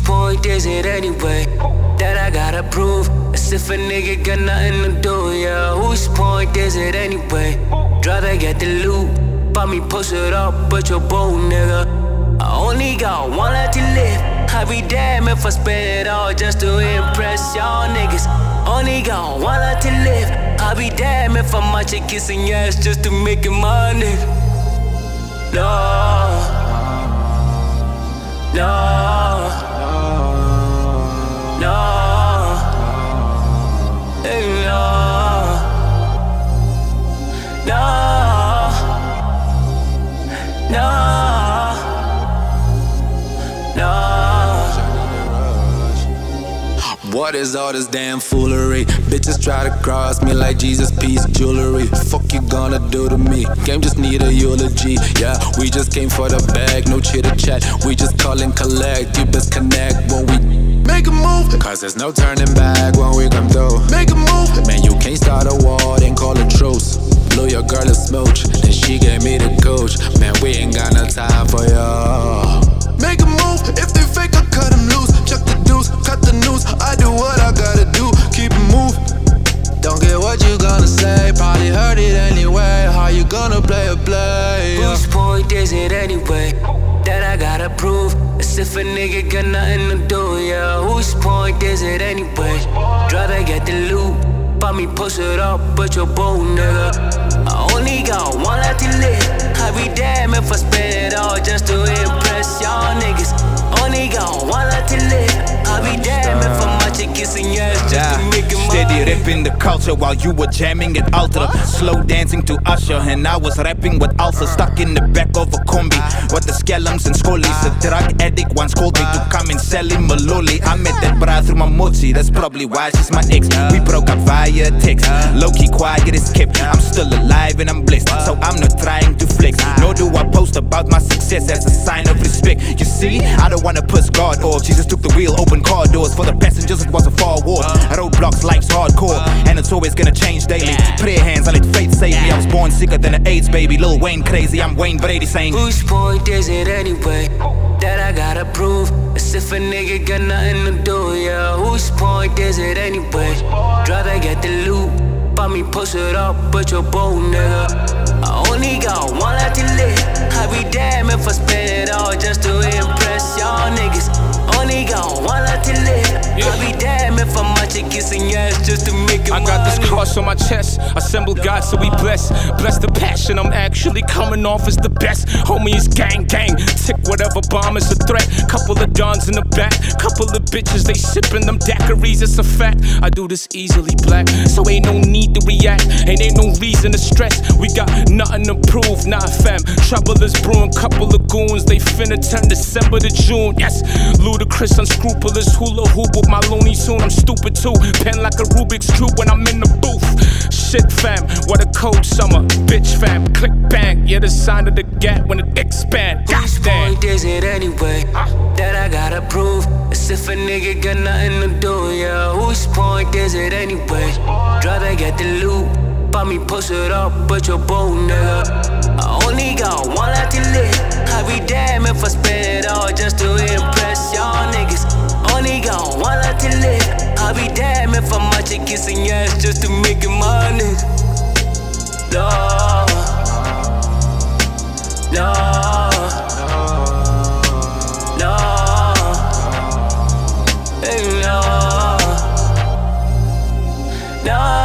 point is it anyway? That I gotta prove. As if a nigga got nothing to do, yeah. Whose point is it anyway? Rather get the loot. Buy me post it up, but you're bold, nigga. I only got one life to live. I'd be damn if I spend it all just to impress y'all niggas. Only got one life to live. I'd be damn if I'm out here kissing your ass just to make it my nigga. No, no, no, hey, no, no, no. What is all this damn foolery? Bitches try to cross me like Jesus piece jewelry. Fuck you gonna do to me? Game just need a eulogy. Yeah, we just came for the bag, no chitter chat. We just call and collect. You best connect when we make a move. Cause there's no turning back when we come through. Make a move. Man, you can't start a war, then call a truce. Blew your girl a smooch, and she gave me the coach. Man, we ain't got no time for y'all. Make a move. If they fake, I cut them loose. Chuck the deuce, cut the news. I do what I gotta do, keep it moving. Don't get what you gonna say, probably heard it anyway. How you gonna play a play? Whose point is it anyway? That I gotta prove. As if a nigga got nothing to do, yeah. Whose point is it anyway? Rather get the loot. Buy me post it up, but you're bold, nigga. I only got one life to live. I'd be damn if I spend it all just to impress y'all niggas. Only got one life to live. I'd be damn if I'm out here kissing your ass just to make it mine. Steady ripping the culture while you were jamming at Ultra. Slow dancing to Usher and I was rapping with Ulcer. Stuck in the back of a combi with the scallums and scollies. A drug addict once called me to come and sell him a lolly. I met that bra through my mochi, that's probably why she's my ex. We broke up via text, low-key quiet is kept. I'm still alive and I'm blessed, so I'm not trying to flex. Nor do I post about my success as a sign of respect. You see, I don't wanna piss God off. Jesus took the wheel, opened car doors. For the passengers it was a far walk. Roadblocks, life's hardcore, and it's always gonna change daily. Prayer hands, I let faith save me. I was born sicker than an AIDS baby. Lil Wayne crazy, I'm Wayne Brady saying, whose point is it anyway? That I gotta prove. As if a nigga got nothing to do, yeah. Whose point is it anyway? Rather get the loot. Buy me post it up, but you're bold, nigga. I only got one life to live. I'd be damn if I spend it all just to impress y'all niggas. Only got one life to live. I'd be damn if I'm out here kissing your ass just to make it mine. I got this cross on my chest. Assemble God so we bless. Bless the passion, I'm actually coming off as the best. Homie is gang gang. Tick whatever bomb is a threat. Couple of dons in the back. Couple of bitches, they sipping them daiquiris, it's a fact. I do this easily, black. So ain't no need to react. Ain't no reason to stress. We got nothing to prove, nah fam. Trouble is brewing, couple of goons. They finna turn December to June. Yes, ludicrous, unscrupulous. Hula hoop with my loony soon. I'm stupid too. Pen like a Rubik's Cube when I'm in the booth. Shit fam, what a cold summer. Bitch fam, click bang. Yeah, the sign of the gap when it expand. Whose point is it anyway? That I gotta prove. As if a nigga got nothing to do, yeah. Whose point is it anyway? Rather get the loot. Buy me post it up, but you're bold, nigga. I only got one life to live. I'd be damn if I spend it all just to impress y'all niggas. Only got one life to live. I'd be damn if I'm out here kissing your ass just to make it my nigga. No, no, no, hey, no, no.